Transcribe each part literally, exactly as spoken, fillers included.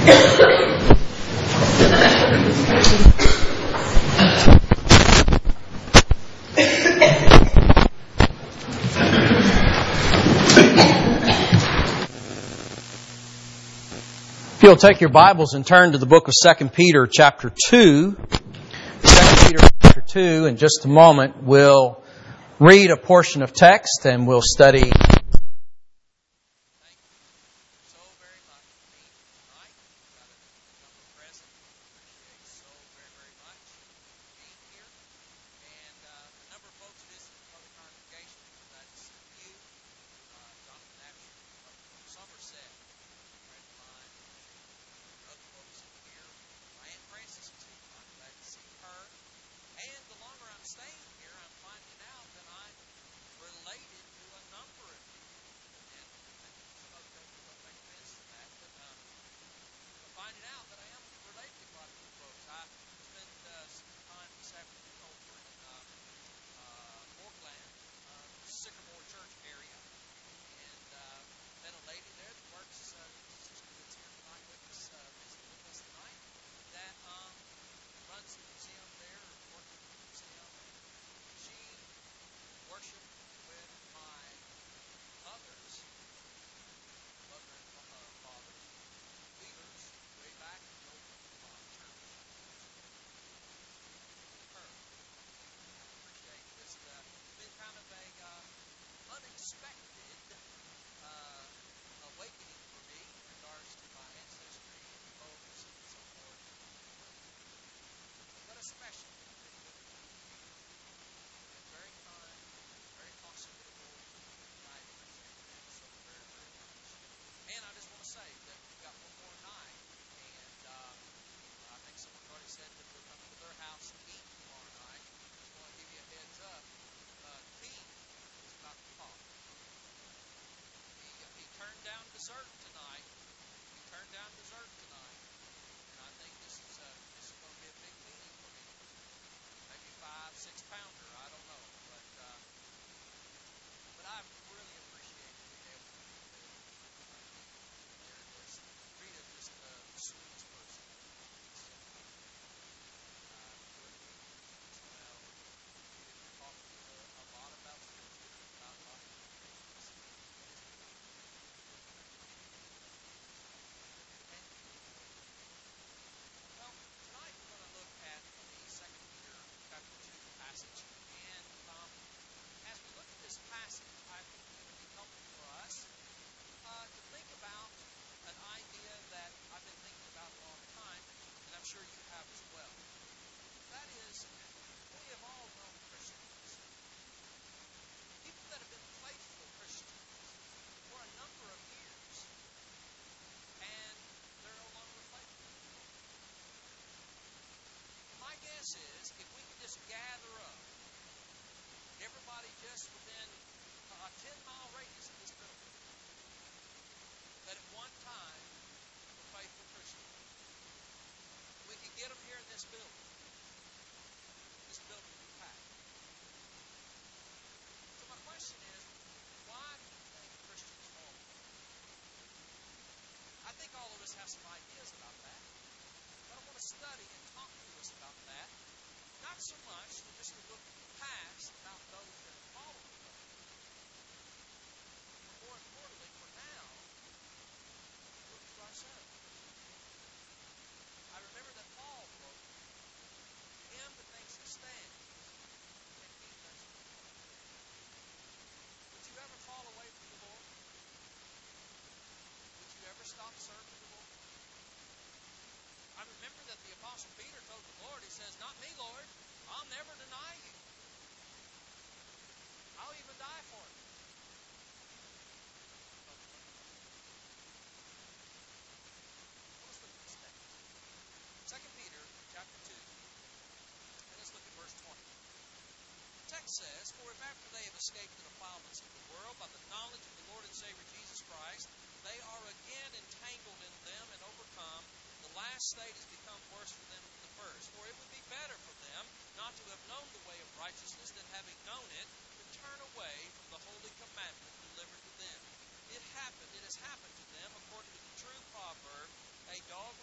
If you'll take your Bibles and turn to the book of Second Peter chapter two. Second Peter chapter two, in just a moment, we'll read a portion of text and we'll study. Says, for if after they have escaped the defilements of the world by the knowledge of the Lord and Savior Jesus Christ, they are again entangled in them and overcome, the last state has become worse for them than the first. For it would be better for them not to have known the way of righteousness than having known it, to turn away from the holy commandment delivered to them. It happened, it has happened to them according to the true proverb, a dog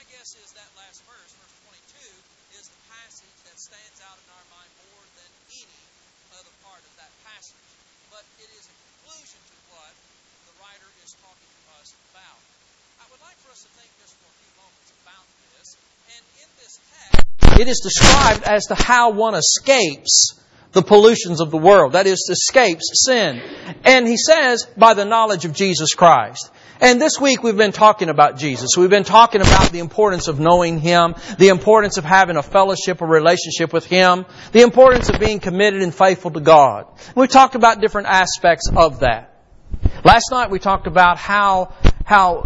my guess is that last verse, verse twenty-two, is the passage that stands out in our mind more than any other part of that passage. But it is a conclusion to what the writer is talking to us about. I would like for us to think just for a few moments about this. And in this text, it is described as to how one escapes the pollutions of the world. That is, escapes sin. And he says, by the knowledge of Jesus Christ. And this week we've been talking about Jesus. We've been talking about the importance of knowing Him, the importance of having a fellowship, a relationship with Him, the importance of being committed and faithful to God. We talked about different aspects of that. Last night we talked about how how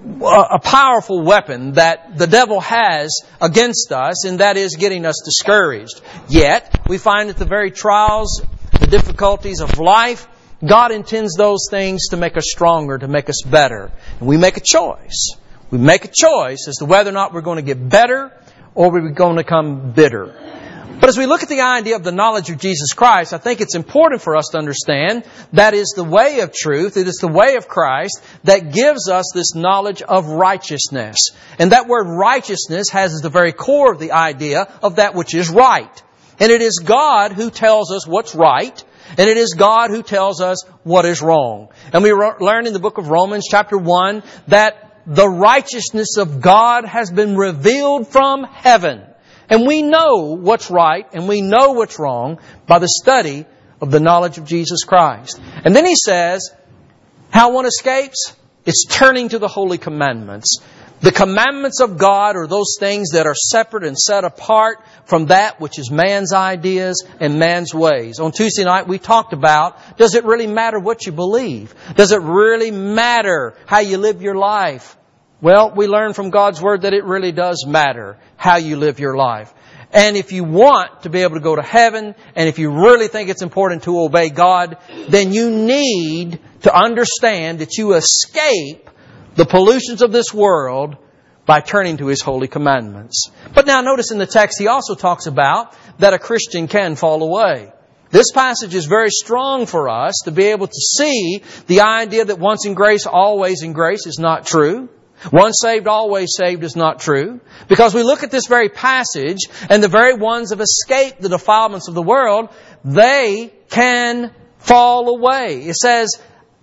a powerful weapon that the devil has against us, and that is getting us discouraged. Yet, we find that the very trials, the difficulties of life, God intends those things to make us stronger, to make us better. And we make a choice. We make a choice as to whether or not we're going to get better or we're going to become bitter. But as we look at the idea of the knowledge of Jesus Christ, I think it's important for us to understand that is the way of truth. It is the way of Christ that gives us this knowledge of righteousness. And that word righteousness has as the very core of the idea of that which is right. And it is God who tells us what's right. And it is God who tells us what is wrong. And we learn in the book of Romans chapter one that the righteousness of God has been revealed from heaven. And we know what's right and we know what's wrong by the study of the knowledge of Jesus Christ. And then he says, how one escapes? It's turning to the holy commandments. The commandments of God are those things that are separate and set apart from that which is man's ideas and man's ways. On Tuesday night we talked about, does it really matter what you believe? Does it really matter how you live your life? Well, we learn from God's Word that it really does matter how you live your life. And if you want to be able to go to heaven, and if you really think it's important to obey God, then you need to understand that you escape the pollutions of this world by turning to His holy commandments. But now notice in the text he also talks about that a Christian can fall away. This passage is very strong for us to be able to see the idea that once in grace, always in grace is not true. Once saved, always saved is not true. Because we look at this very passage, and the very ones that have escaped the defilements of the world, they can fall away. It says,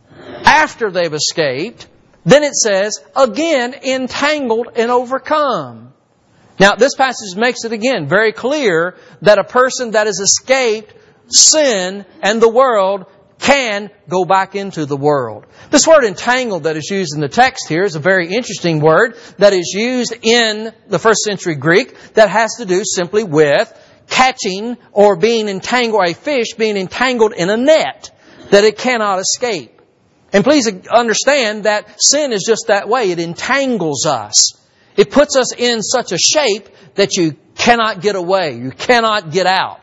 after they've escaped, then it says, again, entangled and overcome. Now, this passage makes it again very clear that a person that has escaped sin and the world can go back into the world. This word entangled that is used in the text here is a very interesting word that is used in the first century Greek that has to do simply with catching or being entangled, a fish being entangled in a net that it cannot escape. And please understand that sin is just that way. It entangles us. It puts us in such a shape that you cannot get away. You cannot get out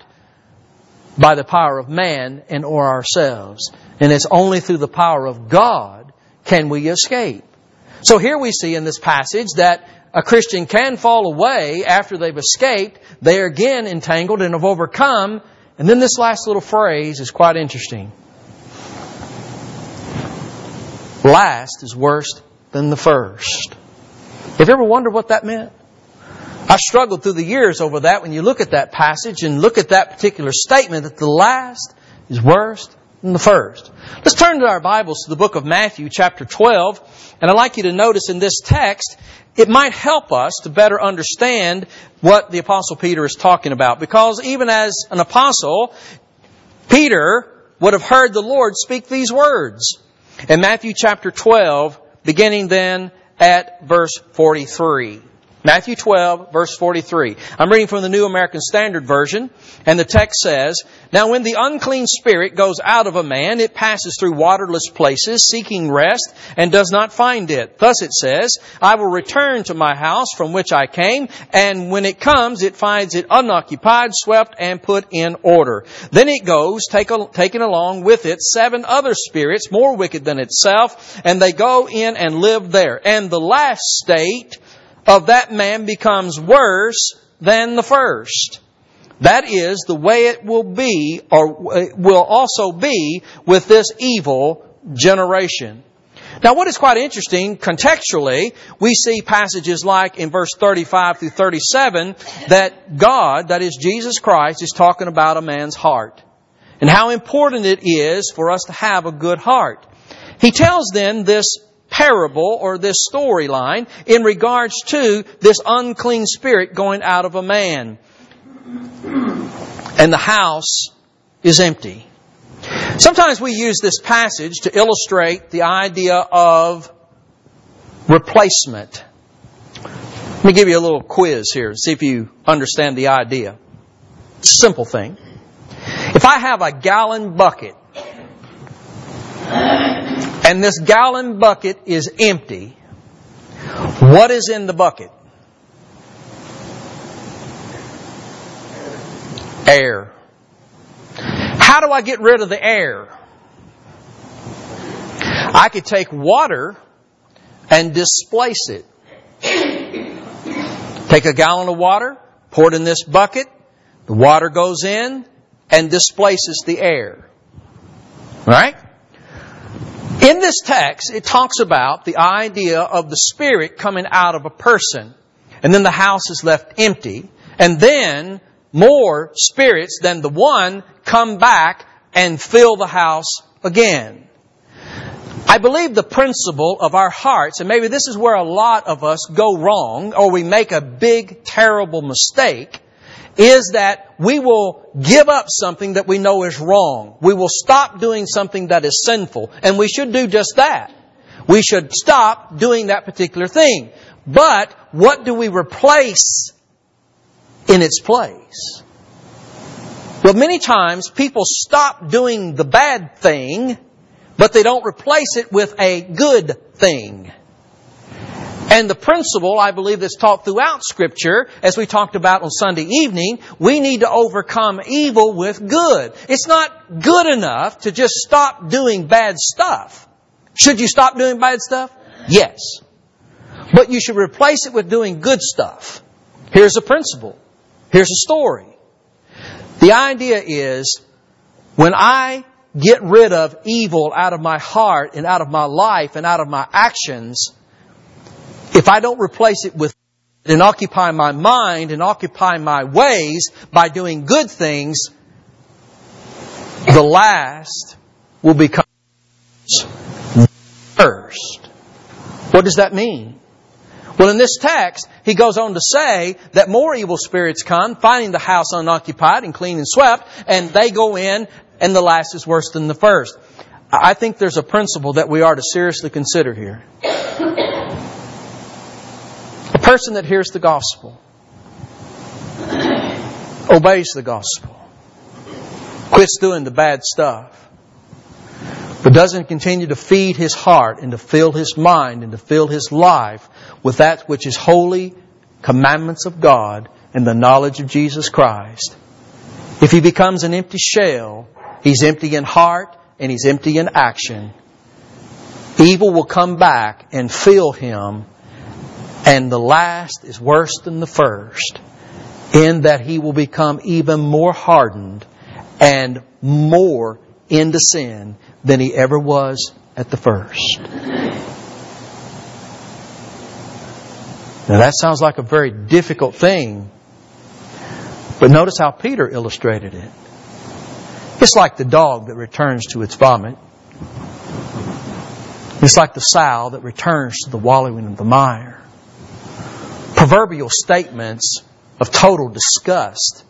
by the power of man and or ourselves. And it's only through the power of God can we escape. So here we see in this passage that a Christian can fall away after they've escaped. They are again entangled and have overcome. And then this last little phrase is quite interesting. Last is worse than the first. Have you ever wondered what that meant? I struggled through the years over that when you look at that passage and look at that particular statement that the last is worse than the first. Let's turn to our Bibles to the book of Matthew chapter twelve. And I'd like you to notice in this text, it might help us to better understand what the Apostle Peter is talking about. Because even as an apostle, Peter would have heard the Lord speak these words. In Matthew chapter twelve, beginning then at verse forty-three. Matthew twelve, verse forty-three. I'm reading from the New American Standard Version, and the text says, "Now when the unclean spirit goes out of a man, it passes through waterless places, seeking rest, and does not find it. Thus it says, I will return to my house from which I came, and when it comes, it finds it unoccupied, swept, and put in order. Then it goes, take a, taking along with it seven other spirits, more wicked than itself, and they go in and live there. And the last state of that man becomes worse than the first. That is the way it will be, or will also be with this evil generation." Now, what is quite interesting, contextually, we see passages like in verse thirty-five through thirty-seven that God, that is Jesus Christ, is talking about a man's heart and how important it is for us to have a good heart. He tells them this parable or this storyline in regards to this unclean spirit going out of a man. And the house is empty. Sometimes we use this passage to illustrate the idea of replacement. Let me give you a little quiz here, see if you understand the idea. It's a simple thing. If I have a gallon bucket, and this gallon bucket is empty, what is in the bucket? Air. How do I get rid of the air? I could take water and displace it. Take a gallon of water, pour it in this bucket, the water goes in and displaces the air. Right? In this text, it talks about the idea of the spirit coming out of a person. And then the house is left empty. And then more spirits than the one come back and fill the house again. I believe the principle of our hearts, and maybe this is where a lot of us go wrong, or we make a big, terrible mistake, is that we will give up something that we know is wrong. We will stop doing something that is sinful. And we should do just that. We should stop doing that particular thing. But what do we replace in its place? Well, many times people stop doing the bad thing, but they don't replace it with a good thing. And the principle, I believe, that's taught throughout Scripture, as we talked about on Sunday evening, we need to overcome evil with good. It's not good enough to just stop doing bad stuff. Should you stop doing bad stuff? Yes. But you should replace it with doing good stuff. Here's a principle. Here's a story. The idea is, when I get rid of evil out of my heart and out of my life and out of my actions, if I don't replace it with and occupy my mind and occupy my ways by doing good things, the last will become first. What does that mean? Well, in this text, he goes on to say that more evil spirits come, finding the house unoccupied and clean and swept, and they go in, and the last is worse than the first. I think there's a principle that we are to seriously consider here. A person that hears the gospel, obeys the gospel, quits doing the bad stuff, but doesn't continue to feed his heart and to fill his mind and to fill his life with that which is holy commandments of God and the knowledge of Jesus Christ. If he becomes an empty shell, he's empty in heart and he's empty in action. Evil will come back and fill him, and the last is worse than the first, in that he will become even more hardened and more into sin than he ever was at the first. Now that sounds like a very difficult thing, but notice how Peter illustrated it. It's like the dog that returns to its vomit. It's like the sow that returns to the wallowing of the mire. Proverbial statements of total disgust.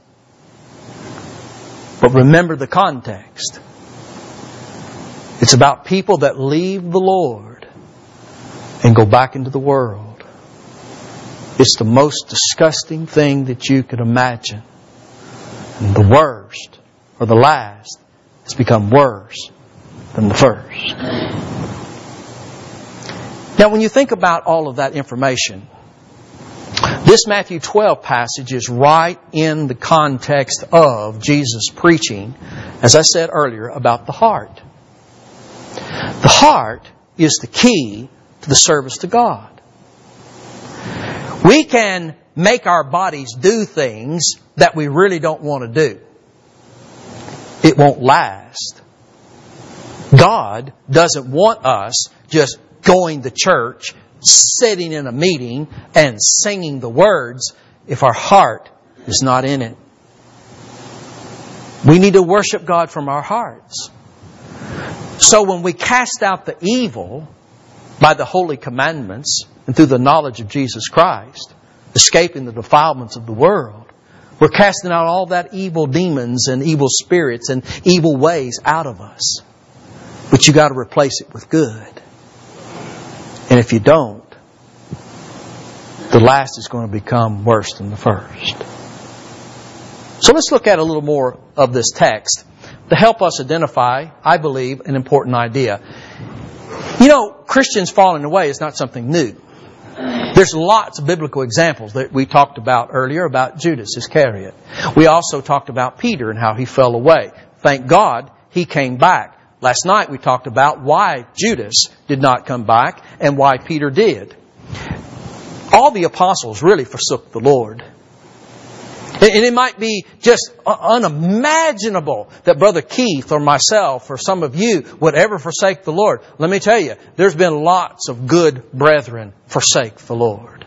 But remember the context. It's about people that leave the Lord and go back into the world. It's the most disgusting thing that you could imagine. And the worst, or the last, has become worse than the first. Now, when you think about all of that information, this Matthew twelve passage is right in the context of Jesus preaching, as I said earlier, about the heart. The heart is the key to the service to God. We can make our bodies do things that we really don't want to do. It won't last. God doesn't want us just going to church, sitting in a meeting, and singing the words if our heart is not in it. We need to worship God from our hearts. So when we cast out the evil by the holy commandments and through the knowledge of Jesus Christ, escaping the defilements of the world, we're casting out all that evil demons and evil spirits and evil ways out of us. But you got to replace it with good. And if you don't, the last is going to become worse than the first. So let's look at a little more of this text to help us identify, I believe, an important idea. You know, Christians falling away is not something new. There's lots of biblical examples that we talked about earlier about Judas Iscariot. We also talked about Peter and how he fell away. Thank God he came back. Last night we talked about why Judas did not come back and why Peter did. All the apostles really forsook the Lord. And it might be just unimaginable that Brother Keith or myself or some of you would ever forsake the Lord. Let me tell you, there's been lots of good brethren forsake the Lord.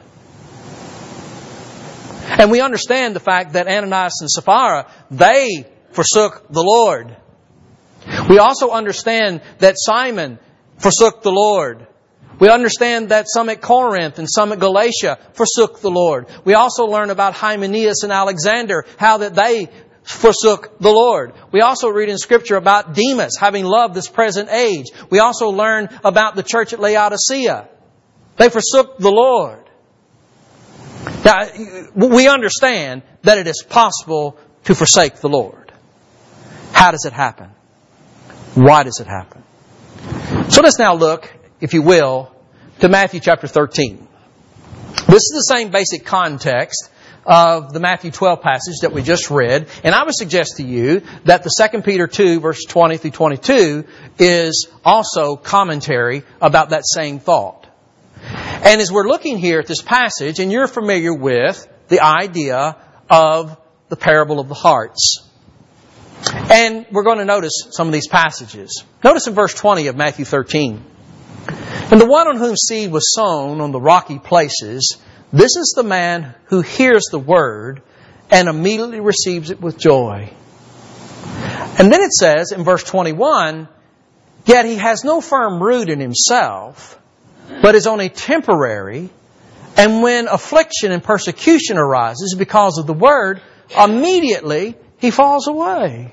And we understand the fact that Ananias and Sapphira, they forsook the Lord. We also understand that Simon forsook the Lord. We understand that some at Corinth and some at Galatia forsook the Lord. We also learn about Hymenaeus and Alexander, how that they forsook the Lord. We also read in Scripture about Demas having loved this present age. We also learn about the church at Laodicea. They forsook the Lord. Now, we understand that it is possible to forsake the Lord. How does it happen? Why does it happen? So let's now look, if you will, to Matthew chapter thirteen. This is the same basic context of the Matthew twelve passage that we just read. And I would suggest to you that the Second Peter two, verse twenty through twenty-two, is also commentary about that same thought. And as we're looking here at this passage, and you're familiar with the idea of the parable of the hearts. And we're going to notice some of these passages. Notice in verse twenty of Matthew thirteen. And the one on whom seed was sown on the rocky places, this is the man who hears the word and immediately receives it with joy. And then it says in verse twenty-one, yet he has no firm root in himself, but is only temporary. And when affliction and persecution arises because of the word, immediately he falls away.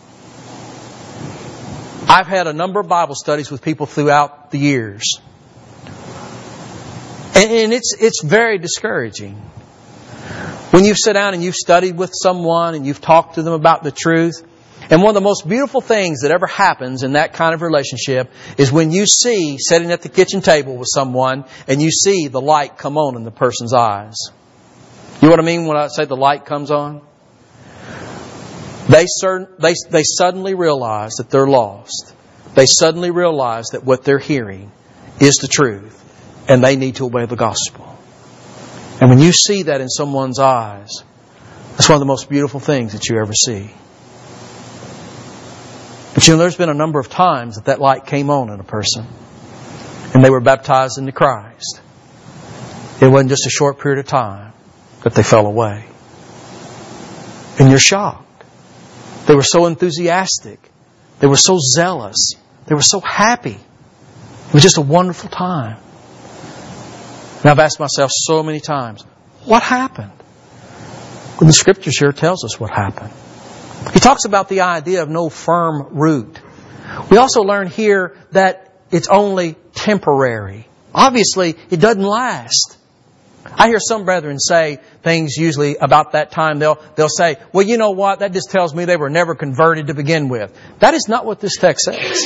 I've had a number of Bible studies with people throughout the years. And it's it's very discouraging. When you sit down and you've studied with someone and you've talked to them about the truth, and one of the most beautiful things that ever happens in that kind of relationship is when you see, sitting at the kitchen table with someone, and you see the light come on in the person's eyes. You know what I mean when I say the light comes on? They, they, they suddenly realize that they're lost. They suddenly realize that what they're hearing is the truth. And they need to obey the gospel. And when you see that in someone's eyes, that's one of the most beautiful things that you ever see. But you know, there's been a number of times that that light came on in a person. And they were baptized into Christ. It wasn't just a short period of time that they fell away. And you're shocked. They were so enthusiastic. They were so zealous. They were so happy. It was just a wonderful time. And I've asked myself so many times, what happened? Well, the Scripture sure tells us what happened. He talks about the idea of no firm root. We also learn here that it's only temporary. Obviously, it doesn't last. I hear some brethren say things usually about that time. They'll, they'll say, well, you know what? That just tells me they were never converted to begin with. That is not what this text says.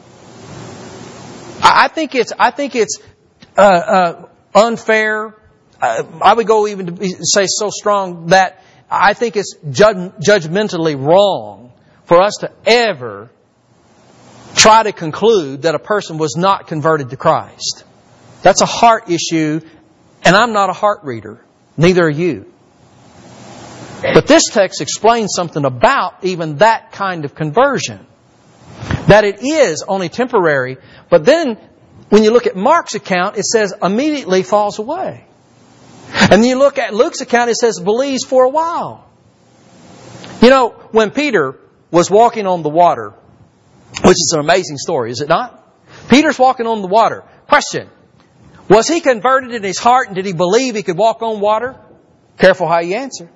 I, I think it's, I think it's uh, uh, unfair. Uh, I would go even to say so strong that I think it's judge, judgmentally wrong for us to ever try to conclude that a person was not converted to Christ. That's a heart issue. And I'm not a heart reader. Neither are you. But this text explains something about even that kind of conversion. That it is only temporary. But then when you look at Mark's account, it says immediately falls away. And then you look at Luke's account, it says believes for a while. You know, when Peter was walking on the water, which is an amazing story, is it not? Peter's walking on the water. Question. Was he converted in his heart and did he believe he could walk on water? Careful how you answer.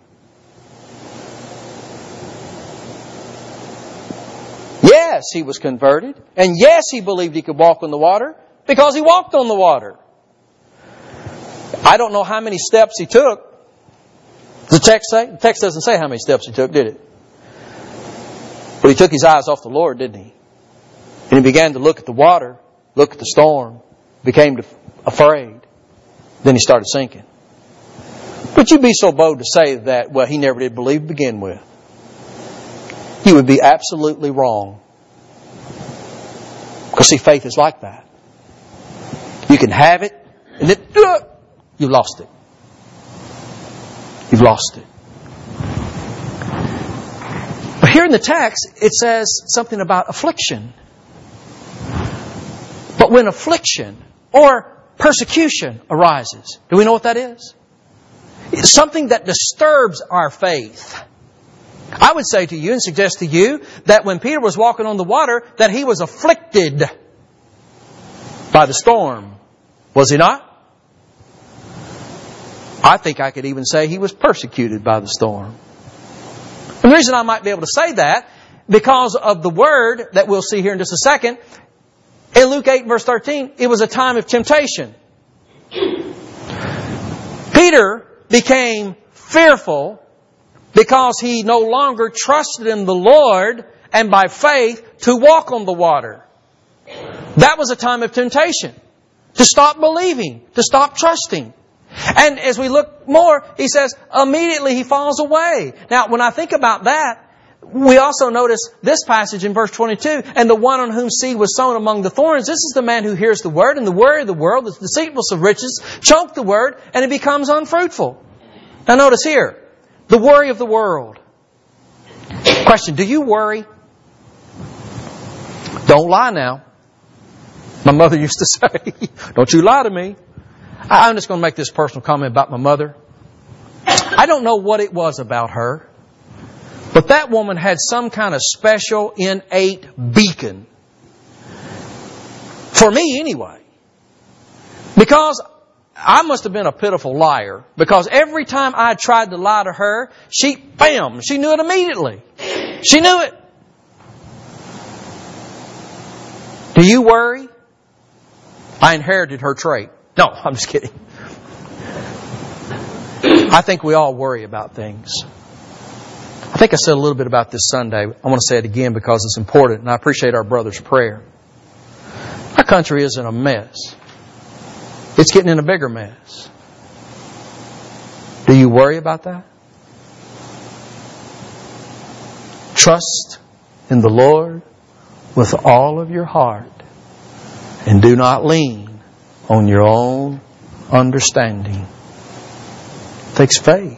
Yes, he was converted. And yes, he believed he could walk on the water because he walked on the water. I don't know how many steps he took. Does the text say? The text doesn't say how many steps he took, did it? But he took his eyes off the Lord, didn't he? And he began to look at the water, look at the storm, became afraid. Then he started sinking. Would you be so bold to say that, well, he never did believe to begin with? You would be absolutely wrong. Because see, faith is like that. You can have it, and then uh, you've lost it. You've lost it. But here in the text, it says something about affliction. But when affliction or persecution arises, do we know what that is? It's something that disturbs our faith. I would say to you and suggest to you that when Peter was walking on the water, that he was afflicted by the storm. Was he not? I think I could even say he was persecuted by the storm. And the reason I might be able to say that, because of the word that we'll see here in just a second, in Luke eight verse thirteen, it was a time of temptation. Peter became fearful because he no longer trusted in the Lord and by faith to walk on the water. That was a time of temptation. To stop believing, to stop trusting. And as we look more, he says, immediately he falls away. Now, when I think about that, we also notice this passage in verse twenty-two, and the one on whom seed was sown among the thorns, this is the man who hears the word, and the worry of the world, the deceitfulness of riches, choke the word, and it becomes unfruitful. Now notice here, the worry of the world. Question, do you worry? Don't lie now. My mother used to say, don't you lie to me. I'm just going to make this personal comment about my mother. I don't know what it was about her, but that woman had some kind of special, innate beacon. For me, anyway. Because I must have been a pitiful liar. Because every time I tried to lie to her, she, bam, she knew it immediately. She knew it. Do you worry? I inherited her trait. No, I'm just kidding. I think we all worry about things. I think I said a little bit about this Sunday. I want to say it again because it's important, and I appreciate our brother's prayer. Our country is in a mess. It's getting in a bigger mess. Do you worry about that? Trust in the Lord with all of your heart, and do not lean on your own understanding. It takes faith.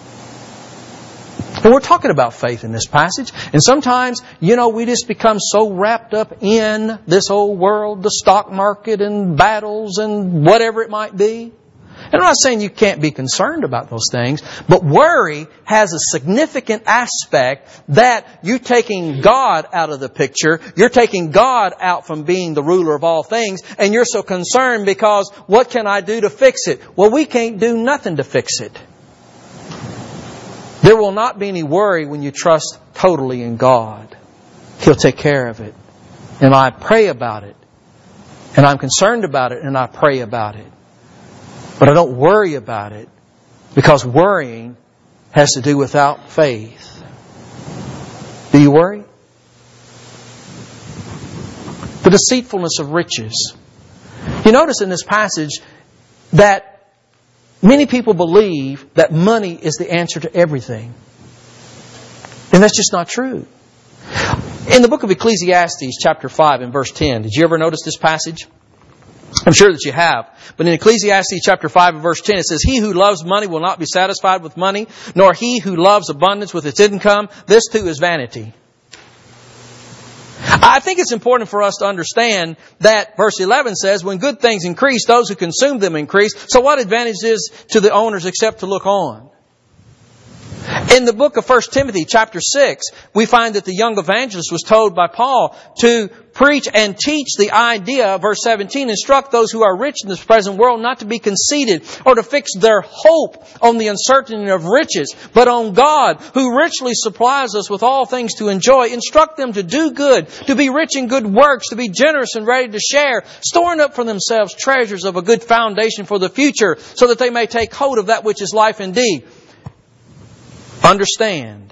And we're talking about faith in this passage. And sometimes, you know, we just become so wrapped up in this old world, the stock market and battles and whatever it might be. And I'm not saying you can't be concerned about those things, but worry has a significant aspect that you're taking God out of the picture. You're taking God out from being the ruler of all things, and you're so concerned because what can I do to fix it? Well, we can't do nothing to fix it. There will not be any worry when you trust totally in God. He'll take care of it. And I pray about it. And I'm concerned about it, and I pray about it. But I don't worry about it because worrying has to do without faith. Do you worry? The deceitfulness of riches. You notice in this passage that many people believe that money is the answer to everything. And that's just not true. In the book of Ecclesiastes, chapter five and verse ten, did you ever notice this passage? I'm sure that you have. But in Ecclesiastes chapter five and verse ten, it says, he who loves money will not be satisfied with money, nor he who loves abundance with its income. This too is vanity. I think it's important for us to understand that verse eleven says, when good things increase, those who consume them increase. So what advantage is to the owners except to look on? In the book of First Timothy chapter six, we find that the young evangelist was told by Paul to preach and teach the idea, verse seventeen, instruct those who are rich in this present world not to be conceited or to fix their hope on the uncertainty of riches, but on God, who richly supplies us with all things to enjoy. Instruct them to do good, to be rich in good works, to be generous and ready to share, storing up for themselves treasures of a good foundation for the future, so that they may take hold of that which is life indeed. Understand,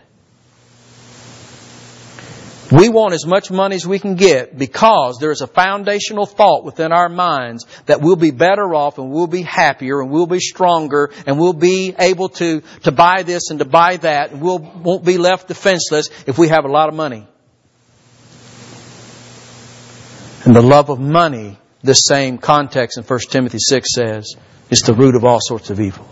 we want as much money as we can get because there is a foundational thought within our minds that we'll be better off and we'll be happier and we'll be stronger and we'll be able to, to buy this and to buy that and we'll, won't be left defenseless if we have a lot of money. And the love of money, this same context in First Timothy six says, is the root of all sorts of evil.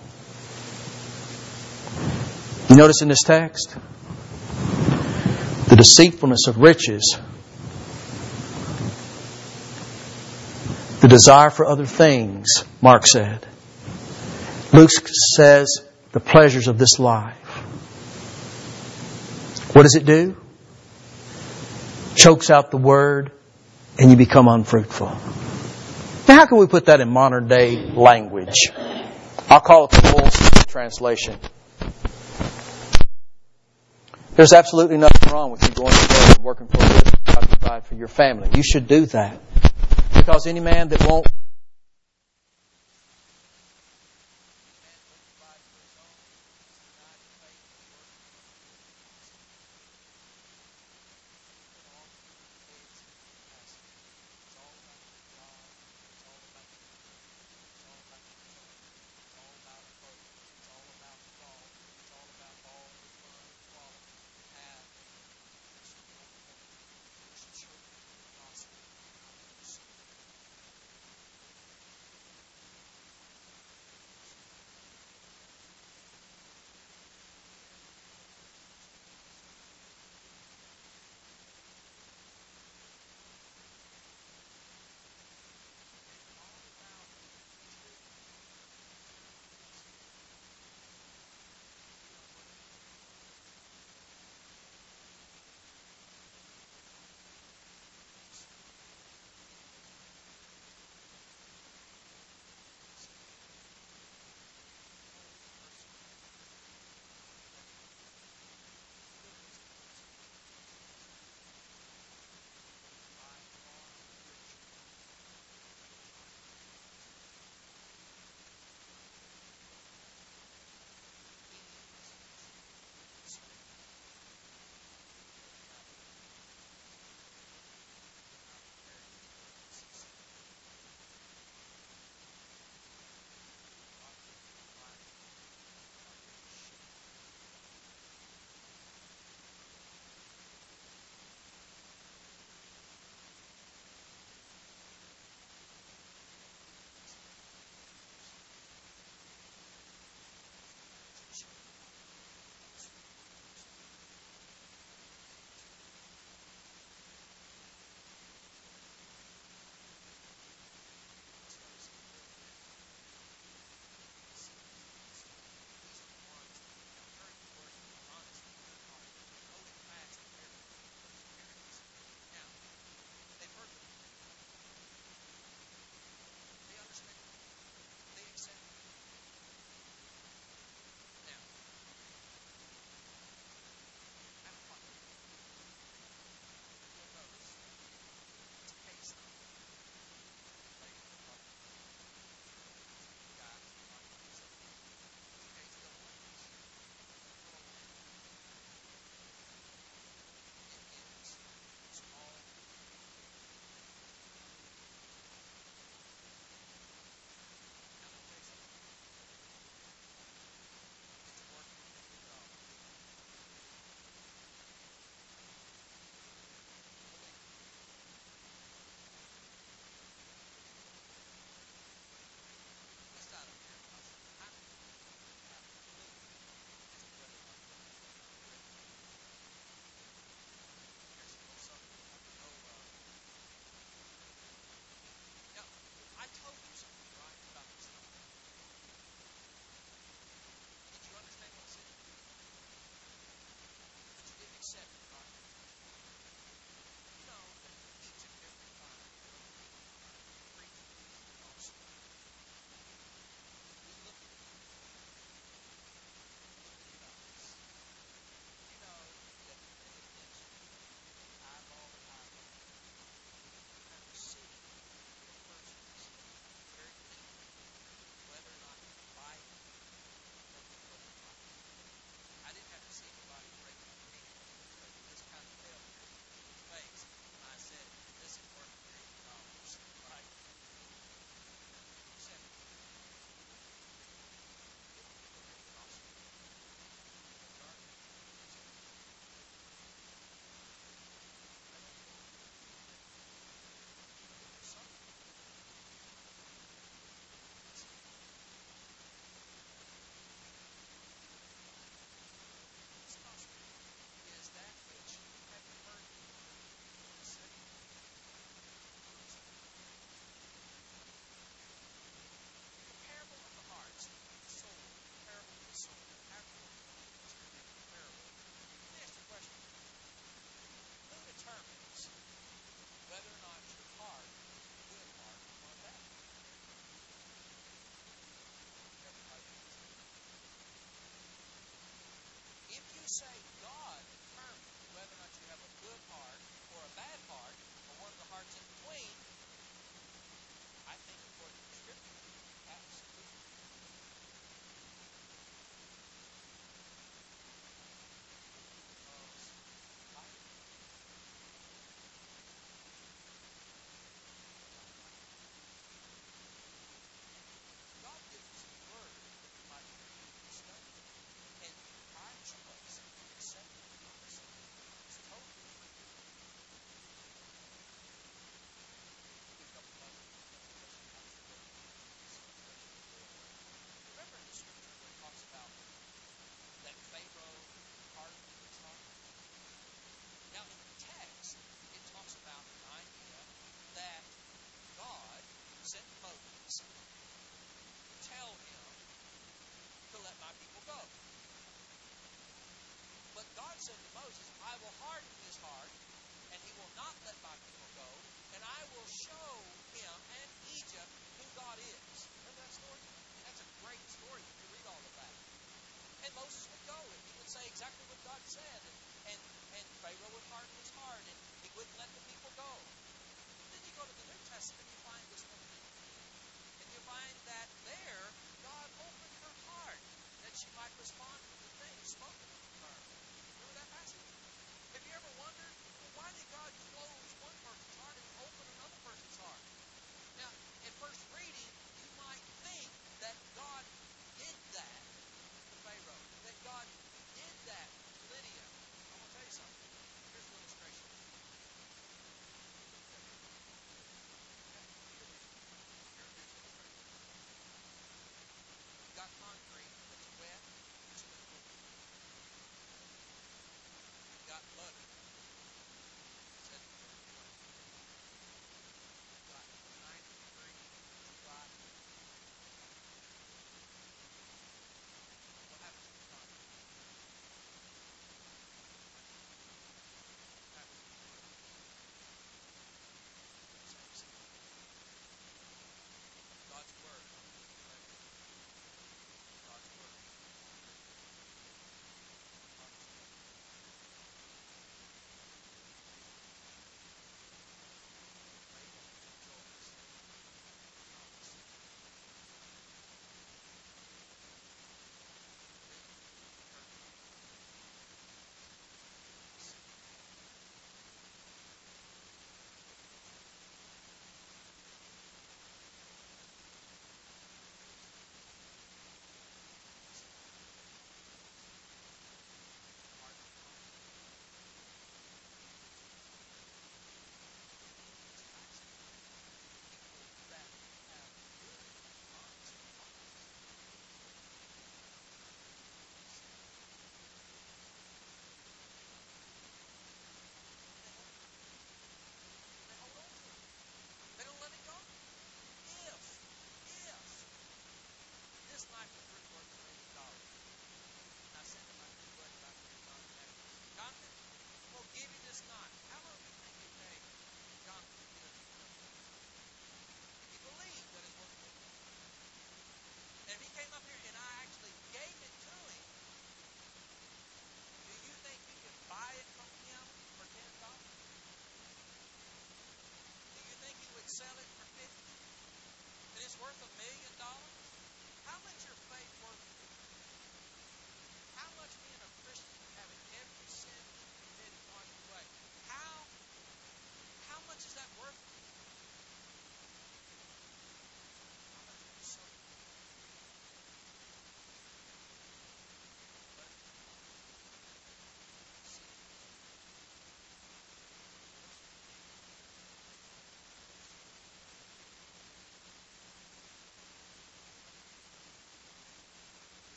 You notice in this text, the deceitfulness of riches, the desire for other things, Mark said. Luke says, the pleasures of this life. What does it do? Chokes out the word and you become unfruitful. Now how can we put that in modern day language? I'll call it the Lowell translation. There's absolutely nothing wrong with you going to work and working for a living God to provide for your family. You should do that. Because any man that won't